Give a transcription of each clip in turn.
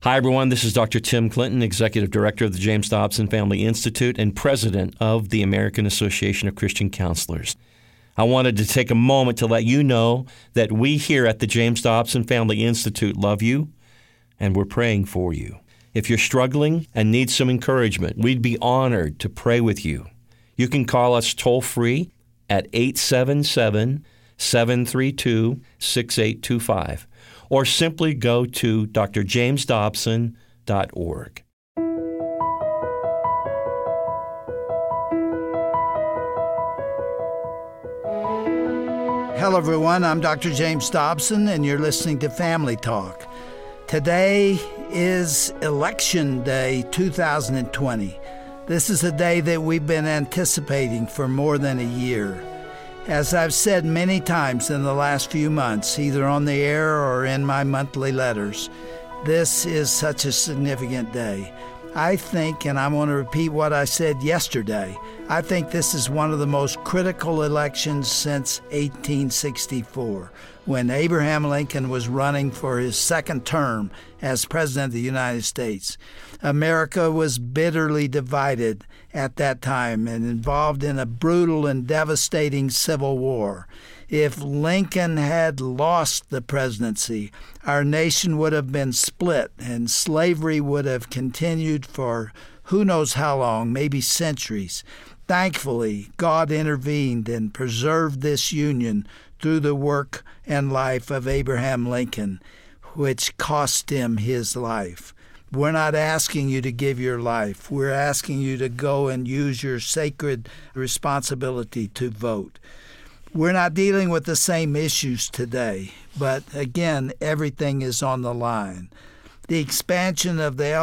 Hi, everyone. This is Dr. Tim Clinton, Executive Director of the James Dobson Family Institute and President of the American Association of Christian Counselors. I wanted to take a moment to let you know that we here at the James Dobson Family Institute love you, and we're praying for you. If you're struggling and need some encouragement, we'd be honored to pray with you. You can call us toll-free at 877-732-6825. Or simply go to drjamesdobson.org. Hello, everyone. I'm Dr. James Dobson, and you're listening to Family Talk. Today is Election Day 2020. This is a day that we've been anticipating for more than a year. As I've said many times in the last few months, either on the air or in my monthly letters, this is such a significant day. I think, and I want to repeat what I said yesterday, I think this is one of the most critical elections since 1864, when Abraham Lincoln was running for his second term as President of the United States. America was bitterly divided at that time and involved in a brutal and devastating civil war. If Lincoln had lost the presidency, our nation would have been split and slavery would have continued for who knows how long, maybe centuries. Thankfully, God intervened and preserved this union through the work and life of Abraham Lincoln, which cost him his life. We're not asking you to give your life. We're asking you to go and use your sacred responsibility to vote. We're not dealing with the same issues today, but again, everything is on the line. The expansion of the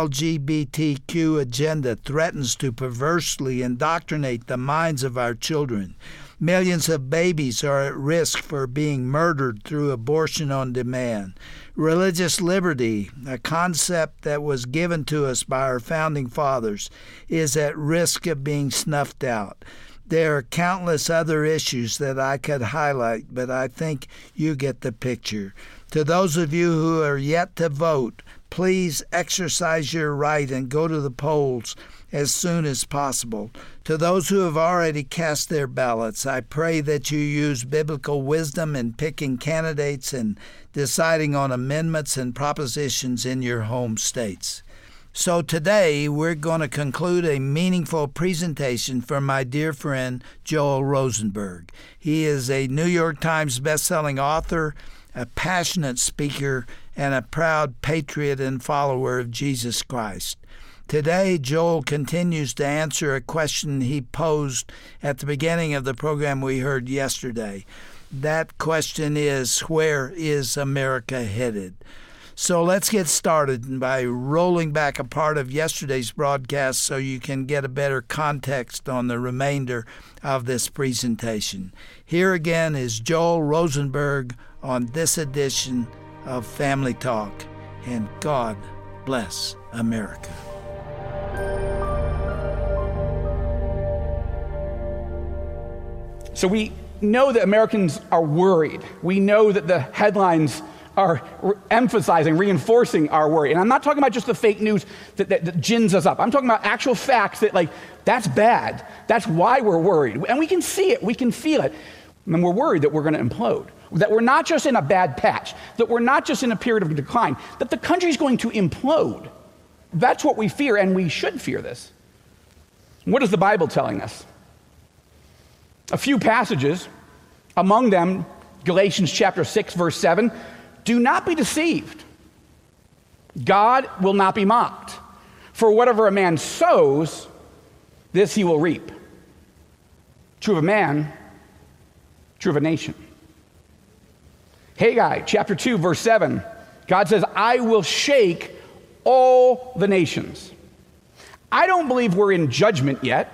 LGBTQ agenda threatens to perversely indoctrinate the minds of our children. Millions of babies are at risk for being murdered through abortion on demand. Religious liberty, a concept that was given to us by our founding fathers, is at risk of being snuffed out. There are countless other issues that I could highlight, but I think you get the picture. To those of you who are yet to vote, please exercise your right and go to the polls as soon as possible. To those who have already cast their ballots, I pray that you use biblical wisdom in picking candidates and deciding on amendments and propositions in your home states. So today, we're going to conclude a meaningful presentation from my dear friend, Joel Rosenberg. He is a New York Times bestselling author, a passionate speaker, and a proud patriot and follower of Jesus Christ. Today, Joel continues to answer a question he posed at the beginning of the program we heard yesterday. That question is, where is America headed? So let's get started by rolling back a part of yesterday's broadcast so you can get a better context on the remainder of this presentation. Here again is Joel Rosenberg on this edition of Family Talk, and God bless America. So we know that Americans are worried. We know that the headlines are emphasizing, reinforcing our worry. And I'm not talking about just the fake news that gins us up. I'm talking about actual facts that, that's bad. That's why we're worried. And we can see it. We can feel it. And we're worried that we're going to implode, that we're not just in a bad patch, that we're not just in a period of decline, that the country's going to implode. That's what we fear, and we should fear this. What is the Bible telling us? A few passages, among them, Galatians chapter 6, verse 7, do not be deceived. God will not be mocked. For whatever a man sows, this he will reap. True of a man, true of a nation. Haggai chapter 2, verse 7, God says, I will shake all the nations. I don't believe we're in judgment yet.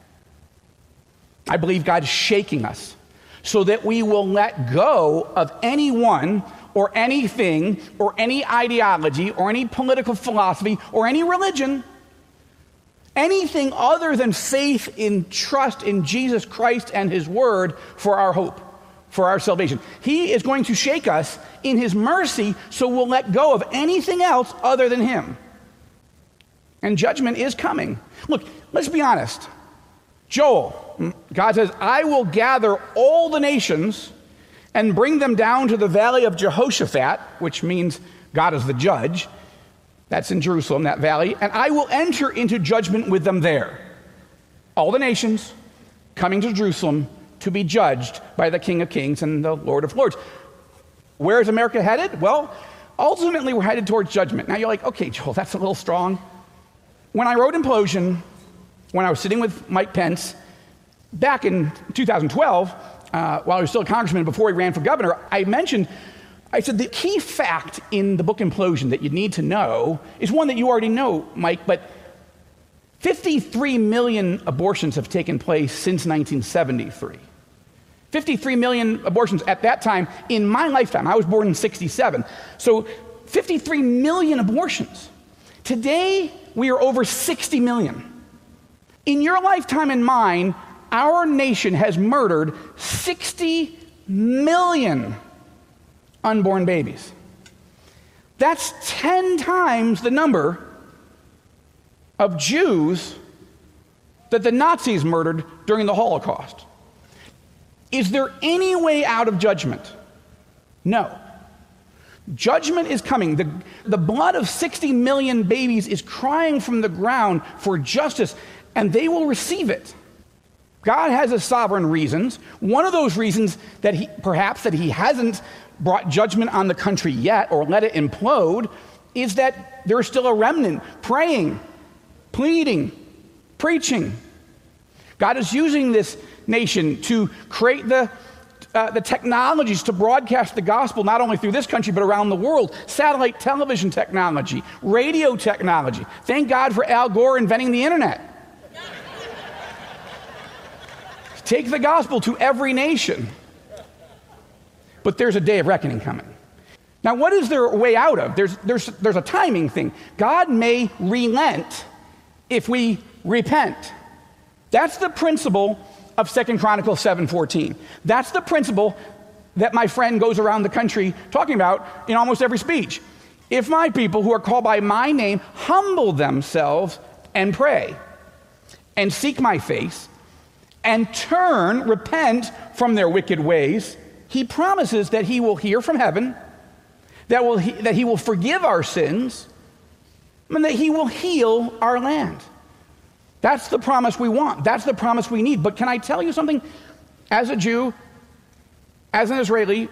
I believe God's shaking us so that we will let go of anyone or anything or any ideology or any political philosophy or any religion, anything other than faith in trust in Jesus Christ and his word for our hope, for our salvation. He is going to shake us in his mercy, so we'll let go of anything else other than him. And judgment is coming. Look, let's be honest. Joel, God says, I will gather all the nations and bring them down to the valley of Jehoshaphat, which means God is the judge. That's in Jerusalem, that valley. And I will enter into judgment with them there. All the nations coming to Jerusalem to be judged by the King of Kings and the Lord of Lords. Where is America headed? Well, ultimately we're headed towards judgment. Now you're like, okay, Joel, that's a little strong. When I wrote Implosion, when I was sitting with Mike Pence, back in 2012, while he was still a congressman before he ran for governor, I said the key fact in the book Implosion that you need to know is one that you already know, Mike, but 53 million abortions have taken place since 1973. 53 million abortions at that time in my lifetime. I was born in 67. So 53 million abortions. Today, we are over 60 million. In your lifetime and mine, our nation has murdered 60 million unborn babies. That's 10 times the number of Jews that the Nazis murdered during the Holocaust. Is there any way out of judgment? No. Judgment is coming. The blood of 60 million babies is crying from the ground for justice, and they will receive it. God has his sovereign reasons. One of those reasons that he hasn't brought judgment on the country yet or let it implode is that there is still a remnant praying, pleading, preaching. God is using this nation to create the technologies to broadcast the gospel not only through this country but around the world. Satellite television technology, radio technology. Thank God for Al Gore inventing the internet. Take the gospel to every nation. But there's a day of reckoning coming. Now, what is there a way out of? There's a timing thing. God may relent if we repent. That's the principle of 2 Chronicles 7:14. That's the principle that my friend goes around the country talking about in almost every speech. If my people who are called by my name humble themselves and pray and seek my face and repent from their wicked ways, he promises that he will hear from heaven, that he will forgive our sins, and that he will heal our land. That's the promise we want. That's the promise we need. But can I tell you something? As a Jew, as an Israeli,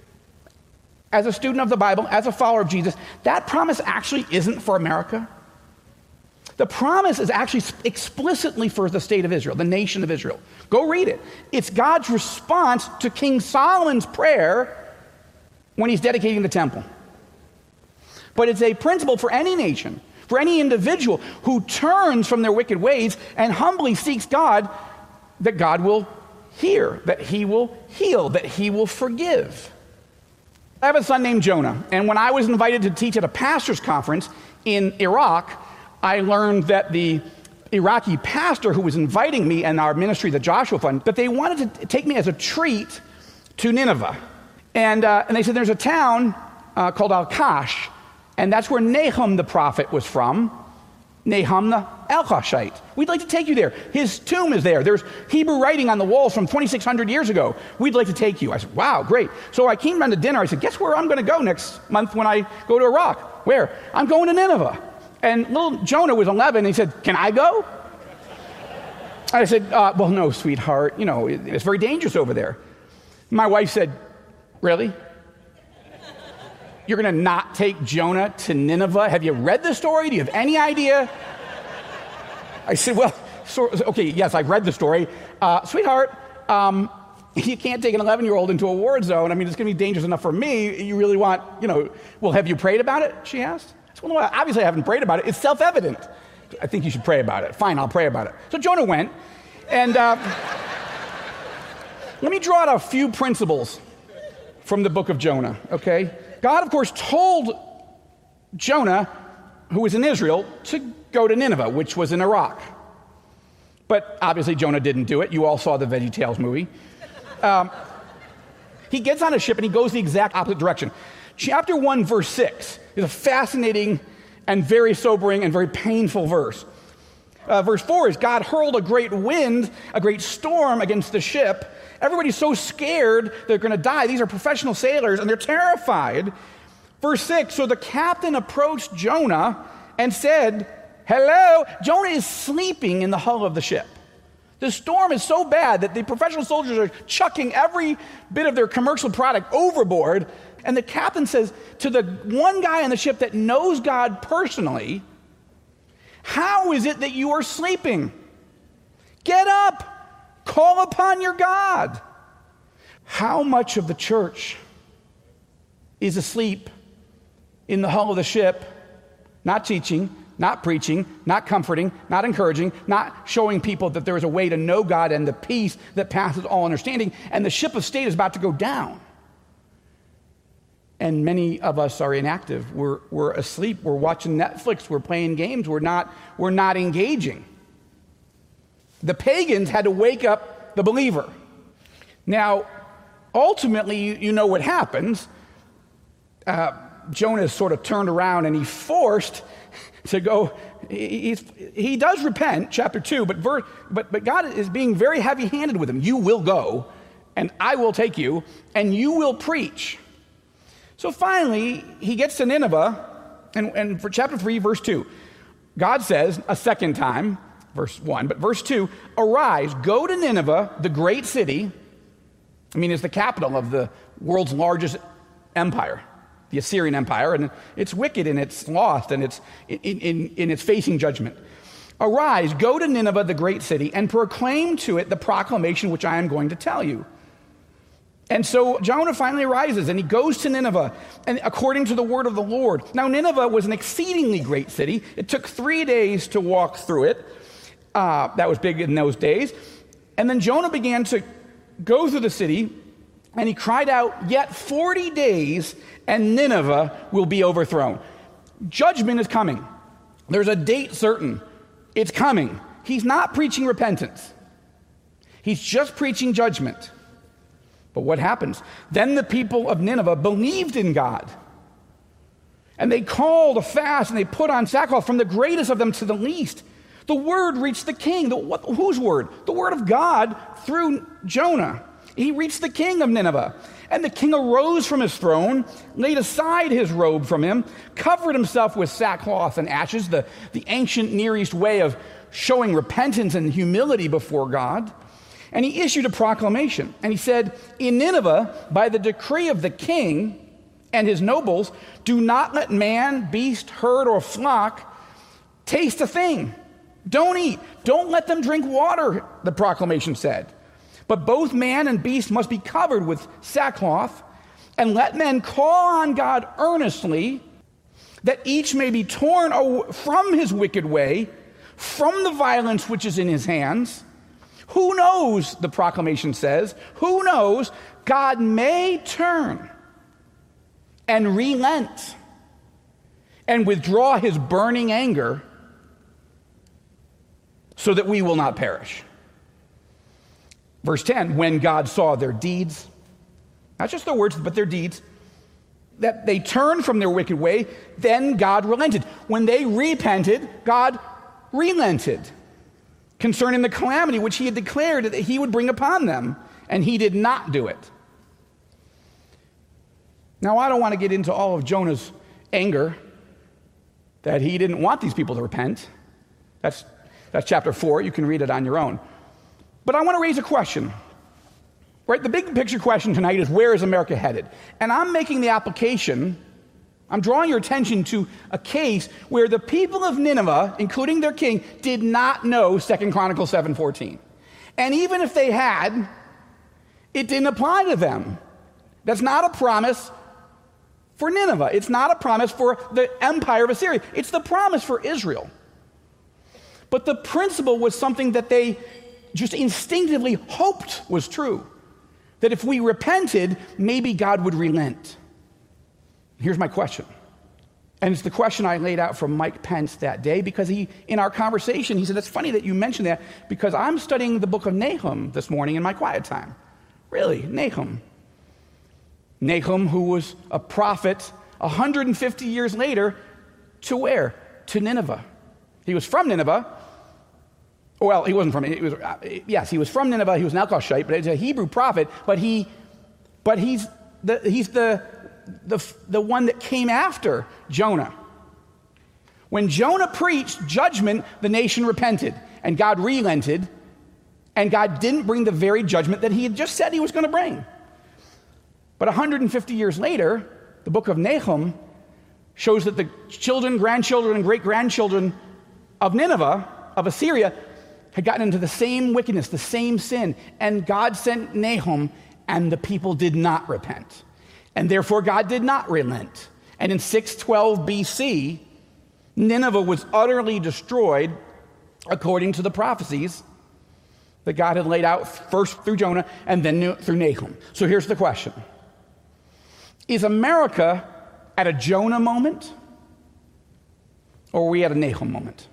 as a student of the Bible, as a follower of Jesus, that promise actually isn't for America. The promise is actually explicitly for the state of Israel, the nation of Israel. Go read it. It's God's response to King Solomon's prayer when he's dedicating the temple. But it's a principle for any nation, for any individual who turns from their wicked ways and humbly seeks God, that God will hear, that he will heal, that he will forgive. I have a son named Jonah, and when I was invited to teach at a pastor's conference in Iraq, I learned that the Iraqi pastor who was inviting me and our ministry, the Joshua Fund, that they wanted to take me as a treat to Nineveh. And they said there's a town called Al-Kash, and that's where Nahum the prophet was from, Nahum the Al-Kashite. We'd like to take you there. His tomb is there. There's Hebrew writing on the walls from 2,600 years ago. We'd like to take you. I said, wow, great. So I came down to dinner. I said, guess where I'm going to go next month when I go to Iraq? Where? I'm going to Nineveh. And little Jonah was 11, and he said, can I go? I said, well, no, sweetheart. You know, it's very dangerous over there. My wife said, really? You're going to not take Jonah to Nineveh? Have you read the story? Do you have any idea? I said, well, okay, yes, I've read the story. Sweetheart, you can't take an 11-year-old into a war zone. I mean, it's going to be dangerous enough for me. You really want, well, have you prayed about it? She asked. I said, well, no, obviously I haven't prayed about it. It's self-evident. I think you should pray about it. Fine, I'll pray about it. So Jonah went, and let me draw out a few principles from the book of Jonah, okay? God, of course, told Jonah, who was in Israel, to go to Nineveh, which was in Iraq. But obviously Jonah didn't do it. You all saw the VeggieTales movie. He gets on a ship and he goes the exact opposite direction. Chapter 1, verse 6 is a fascinating and very sobering and very painful verse. Verse 4 is God hurled a great wind, a great storm against the ship. Everybody's so scared they're going to die. These are professional sailors, and they're terrified. Verse 6, so the captain approached Jonah and said, hello. Jonah is sleeping in the hull of the ship. The storm is so bad that the professional soldiers are chucking every bit of their commercial product overboard. And the captain says to the one guy on the ship that knows God personally, how is it that you are sleeping? Get up, call upon your God. How much of the church is asleep in the hull of the ship, not teaching, not preaching, not comforting, not encouraging, not showing people that there is a way to know God and the peace that passes all understanding, and the ship of state is about to go down? And many of us are inactive. We're asleep. We're watching Netflix. We're playing games. We're not engaging. The pagans had to wake up the believer. Now, ultimately, you know what happens. Jonah is sort of turned around and he's forced to go. He does repent, chapter 2, but God is being very heavy-handed with him. You will go, and I will take you, and you will preach. So finally, he gets to Nineveh, and for chapter 3, verse 2, God says a second time, verse 1, but verse 2, arise, go to Nineveh, the great city. It's the capital of the world's largest empire, the Assyrian Empire, and it's wicked and it's lost and it's in its facing judgment. Arise, go to Nineveh, the great city, and proclaim to it the proclamation which I am going to tell you. And so Jonah finally arises, and he goes to Nineveh, and according to the word of the Lord. Now, Nineveh was an exceedingly great city. It took 3 days to walk through it. That was big in those days. And then Jonah began to go through the city, and he cried out, yet 40 days, and Nineveh will be overthrown. Judgment is coming. There's a date certain. It's coming. He's not preaching repentance. He's just preaching judgment. But what happens? Then the people of Nineveh believed in God. And they called a fast, and they put on sackcloth from the greatest of them to the least. The word reached the king. Whose word? The word of God through Jonah. He reached the king of Nineveh. And the king arose from his throne, laid aside his robe from him, covered himself with sackcloth and ashes, the ancient Near East way of showing repentance and humility before God. And he issued a proclamation, and he said, in Nineveh, by the decree of the king and his nobles, do not let man, beast, herd, or flock taste a thing. Don't eat. Don't let them drink water, the proclamation said. But both man and beast must be covered with sackcloth, and let men call on God earnestly, that each may be torn from his wicked way, from the violence which is in his hands. Who knows, the proclamation says, who knows, God may turn and relent and withdraw his burning anger so that we will not perish. Verse 10, when God saw their deeds, not just their words, but their deeds, that they turned from their wicked way, then God relented. When they repented, God relented concerning the calamity which he had declared that he would bring upon them, and he did not do it. Now, I don't want to get into all of Jonah's anger that he didn't want these people to repent. That's chapter 4. You can read it on your own. But I want to raise a question. Right? The big picture question tonight is, where is America headed? And I'm making the application, I'm drawing your attention to a case where the people of Nineveh, including their king, did not know 2 Chronicles 7:14. And even if they had, it didn't apply to them. That's not a promise for Nineveh. It's not a promise for the empire of Assyria. It's the promise for Israel. But the principle was something that they just instinctively hoped was true. That if we repented, maybe God would relent. Here's my question. And it's the question I laid out from Mike Pence that day, because in our conversation, he said, it's funny that you mentioned that, because I'm studying the book of Nahum this morning in my quiet time. Really, Nahum. Nahum, who was a prophet 150 years later, to where? To Nineveh. He was from Nineveh. Well, he wasn't from it. He was from Nineveh. He was an Elkoshite, but he's a Hebrew prophet. But he's the one that came after Jonah. When Jonah preached judgment, the nation repented, and God relented, and God didn't bring the very judgment that he had just said he was going to bring. But 150 years later, the book of Nahum shows that the children, grandchildren, and great-grandchildren of Nineveh, of Assyria, had gotten into the same wickedness, the same sin, and God sent Nahum, and the people did not repent. And therefore, God did not relent. And in 612 BC, Nineveh was utterly destroyed according to the prophecies that God had laid out first through Jonah and then through Nahum. So here's the question. Is America at a Jonah moment, or are we at a Nahum moment?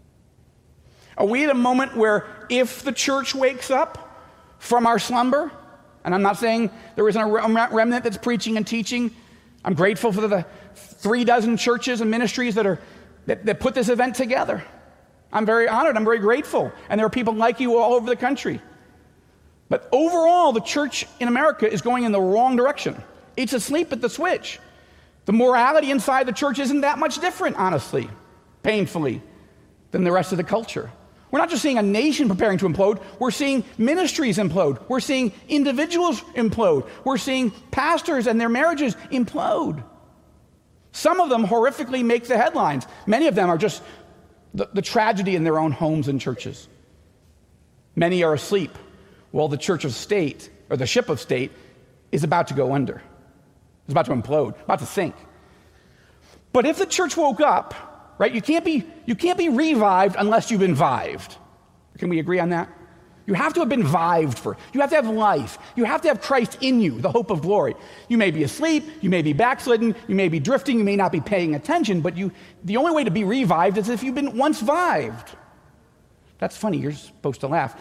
Are we at a moment where if the church wakes up from our slumber, and I'm not saying there isn't a remnant that's preaching and teaching. I'm grateful for the 36 churches and ministries that put this event together. I'm very honored. I'm very grateful. And there are people like you all over the country. But overall, the church in America is going in the wrong direction. It's asleep at the switch. The morality inside the church isn't that much different, honestly, painfully, than the rest of the culture. We're not just seeing a nation preparing to implode. We're seeing ministries implode. We're seeing individuals implode. We're seeing pastors and their marriages implode. Some of them horrifically make the headlines. Many of them are just the tragedy in their own homes and churches. Many are asleep while the church of state, or the ship of state, is about to go under. It's about to implode, about to sink. But if the church woke up, right, you can't be revived unless you've been vived. Can we agree on that? You have to have been vived for. You have to have life. You have to have Christ in you, the hope of glory. You may be asleep, you may be backslidden, you may be drifting, you may not be paying attention, but the only way to be revived is if you've been once vived. That's funny, you're supposed to laugh.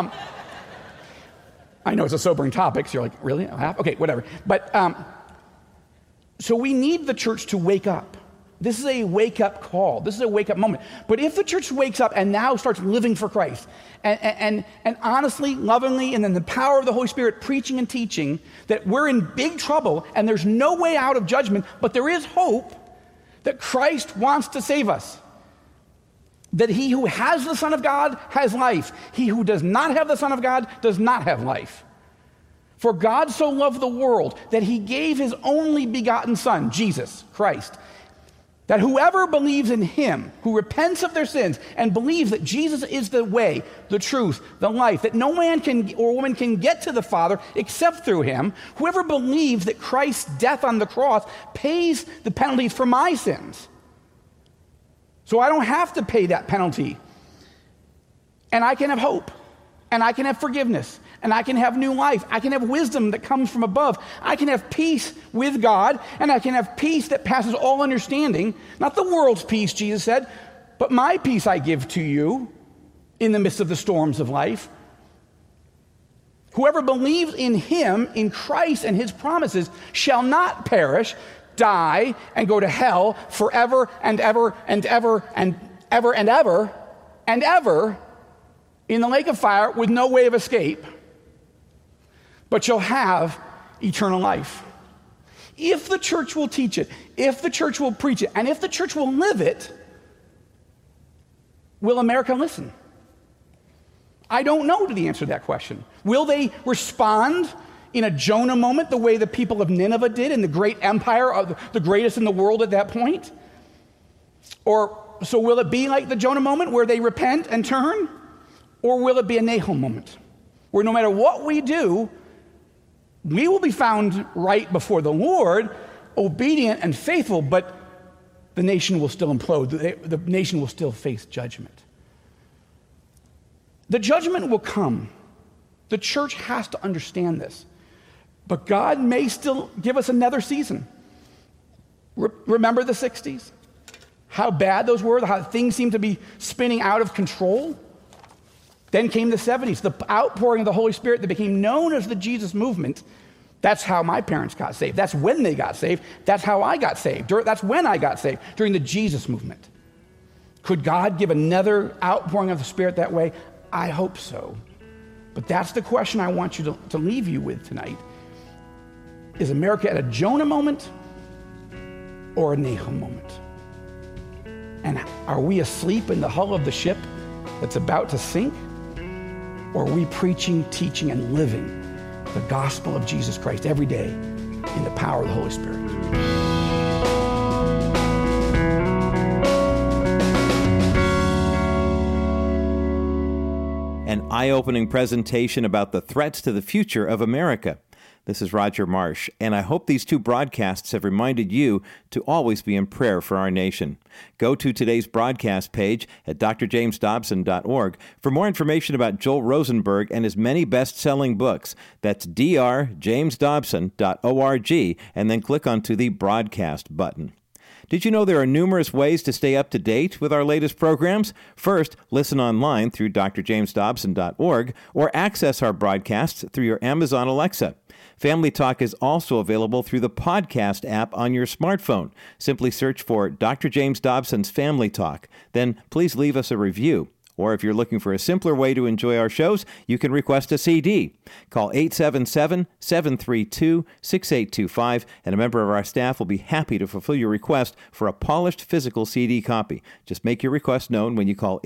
I know it's a sobering topic, so you're like, really? I'll laugh? Okay, whatever. But so we need the church to wake up. This is a wake-up call. This is a wake-up moment. But if the church wakes up and now starts living for Christ, and honestly, lovingly, and then the power of the Holy Spirit preaching and teaching, that we're in big trouble and there's no way out of judgment, but there is hope that Christ wants to save us. That he who has the Son of God has life. He who does not have the Son of God does not have life. For God so loved the world that he gave his only begotten Son, Jesus Christ, that whoever believes in him, who repents of their sins and believes that Jesus is the way, the truth, the life, that no man can or woman can get to the Father except through him, whoever believes that Christ's death on the cross pays the penalty for my sins. So I don't have to pay that penalty. And I can have hope. And I can have forgiveness. And I can have new life. I can have wisdom that comes from above. I can have peace with God. And I can have peace that passes all understanding. Not the world's peace, Jesus said, but my peace I give to you in the midst of the storms of life. Whoever believes in him, in Christ and his promises, shall not perish, die, and go to hell forever and ever and ever and ever and ever and ever in the lake of fire with no way of escape, but shall have eternal life. If the church will teach it, if the church will preach it, and if the church will live it, will America listen? I don't know the answer to that question. Will they respond in a Jonah moment the way the people of Nineveh did in the great empire, of the greatest in the world at that point? Or so will it be like the Jonah moment where they repent and turn? Or will it be a Nahum moment where no matter what we do, we will be found right before the Lord, obedient and faithful, but the nation will still implode. The nation will still face judgment. The judgment will come. The church has to understand this. But God may still give us another season. Remember the 60s? How bad those were, how things seemed to be spinning out of control? Then came the 70s, the outpouring of the Holy Spirit that became known as the Jesus movement That's how my parents got saved. That's when they got saved. That's how I got saved. That's when I got saved, during the Jesus movement. Could God give another outpouring of the Spirit that way? I hope so. But that's the question I want you to leave you with tonight. Is America at a Jonah moment or a Nahum moment? And are we asleep in the hull of the ship that's about to sink? Or are we preaching, teaching, and living the gospel of Jesus Christ every day in the power of the Holy Spirit? An eye-opening presentation about the threats to the future of America. This is Roger Marsh, and I hope these two broadcasts have reminded you to always be in prayer for our nation. Go to today's broadcast page at drjamesdobson.org for more information about Joel Rosenberg and his many best-selling books. That's drjamesdobson.org, and then click onto the broadcast button. Did you know there are numerous ways to stay up to date with our latest programs? First, listen online through drjamesdobson.org or access our broadcasts through your Amazon Alexa. Family Talk is also available through the podcast app on your smartphone. Simply search for Dr. James Dobson's Family Talk. Then please leave us a review. Or if you're looking for a simpler way to enjoy our shows, you can request a CD. Call 877-732-6825, and a member of our staff will be happy to fulfill your request for a polished physical CD copy. Just make your request known when you call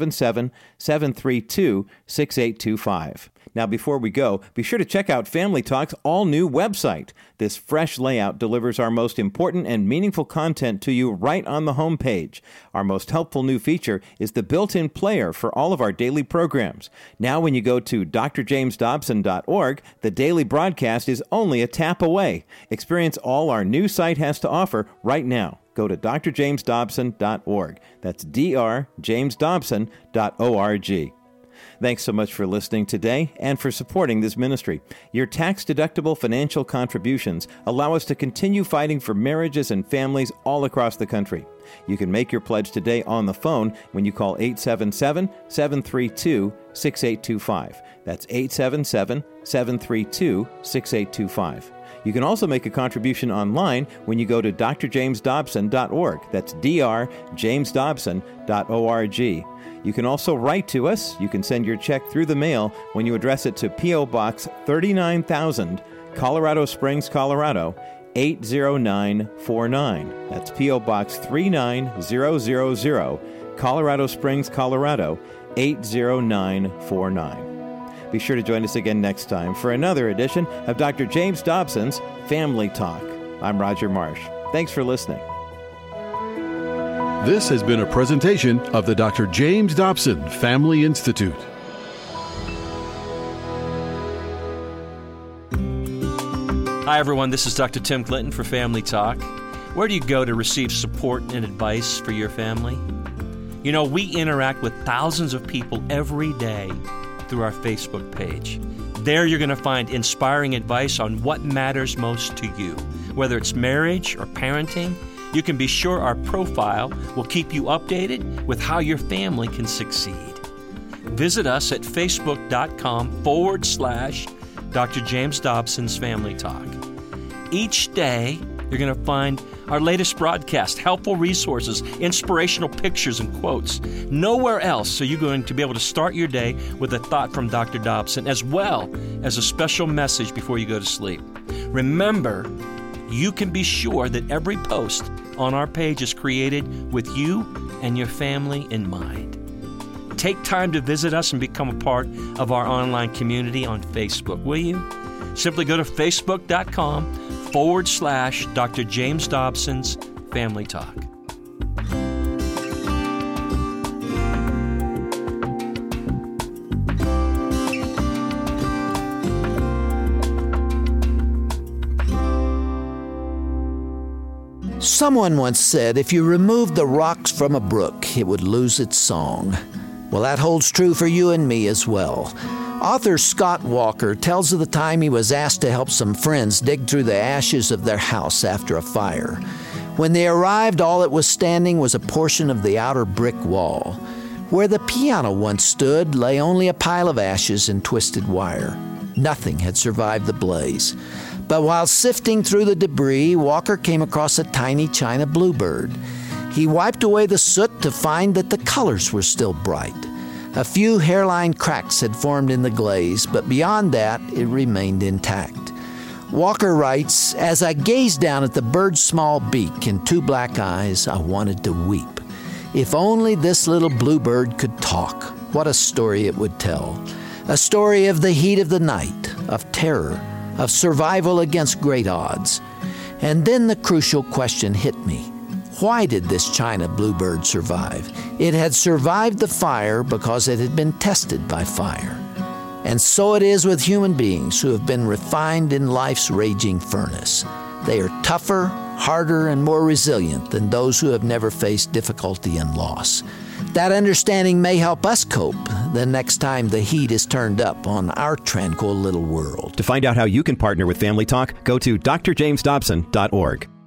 877-732-6825. Now, before we go, be sure to check out Family Talk's all-new website. This fresh layout delivers our most important and meaningful content to you right on the home page. Our most helpful new feature is the built-in player for all of our daily programs. Now, when you go to drjamesdobson.org, the daily broadcast is only a tap away. Experience all our new site has to offer right now. Go to drjamesdobson.org. That's drjamesdobson.org. Thanks so much for listening today and for supporting this ministry. Your tax-deductible financial contributions allow us to continue fighting for marriages and families all across the country. You can make your pledge today on the phone when you call 877-732-6825. That's 877-732-6825. You can also make a contribution online when you go to drjamesdobson.org. That's drjamesdobson.org. You can also write to us. You can send your check through the mail when you address it to P.O. Box 39,000, Colorado Springs, Colorado, 80949. That's P.O. Box 39000, Colorado Springs, Colorado, 80949. Be sure to join us again next time for another edition of Dr. James Dobson's Family Talk. I'm Roger Marsh. Thanks for listening. This has been a presentation of the Dr. James Dobson Family Institute. Hi, everyone. This is Dr. Tim Clinton for Family Talk. Where do you go to receive support and advice for your family? You know, we interact with thousands of people every day through our Facebook page. There you're going to find inspiring advice on what matters most to you. Whether it's marriage or parenting, you can be sure our profile will keep you updated with how your family can succeed. Visit us at facebook.com/Dr. James Dobson's Family Talk. Each day, you're going to find our latest broadcast, helpful resources, inspirational pictures and quotes. Nowhere else are you going to be able to start your day with a thought from Dr. Dobson, as well as a special message before you go to sleep. Remember, you can be sure that every post on our page is created with you and your family in mind. Take time to visit us and become a part of our online community on Facebook, will you? Simply go to facebook.com/Dr. James Dobson's Family Talk. Someone once said, if you removed the rocks from a brook, it would lose its song. Well, that holds true for you and me as well. Author Scott Walker tells of the time he was asked to help some friends dig through the ashes of their house after a fire. When they arrived, all that was standing was a portion of the outer brick wall. Where the piano once stood lay only a pile of ashes and twisted wire. Nothing had survived the blaze. But while sifting through the debris, Walker came across a tiny china bluebird. He wiped away the soot to find that the colors were still bright. A few hairline cracks had formed in the glaze, but beyond that, it remained intact. Walker writes, "As I gazed down at the bird's small beak and two black eyes, I wanted to weep. If only this little bluebird could talk, what a story it would tell. A story of the heat of the night, of terror, of survival against great odds." And then the crucial question hit me. Why did this china bluebird survive? It had survived the fire because it had been tested by fire. And so it is with human beings who have been refined in life's raging furnace. They are tougher, harder, and more resilient than those who have never faced difficulty and loss. That understanding may help us cope the next time the heat is turned up on our tranquil little world. To find out how you can partner with Family Talk, go to drjamesdobson.org.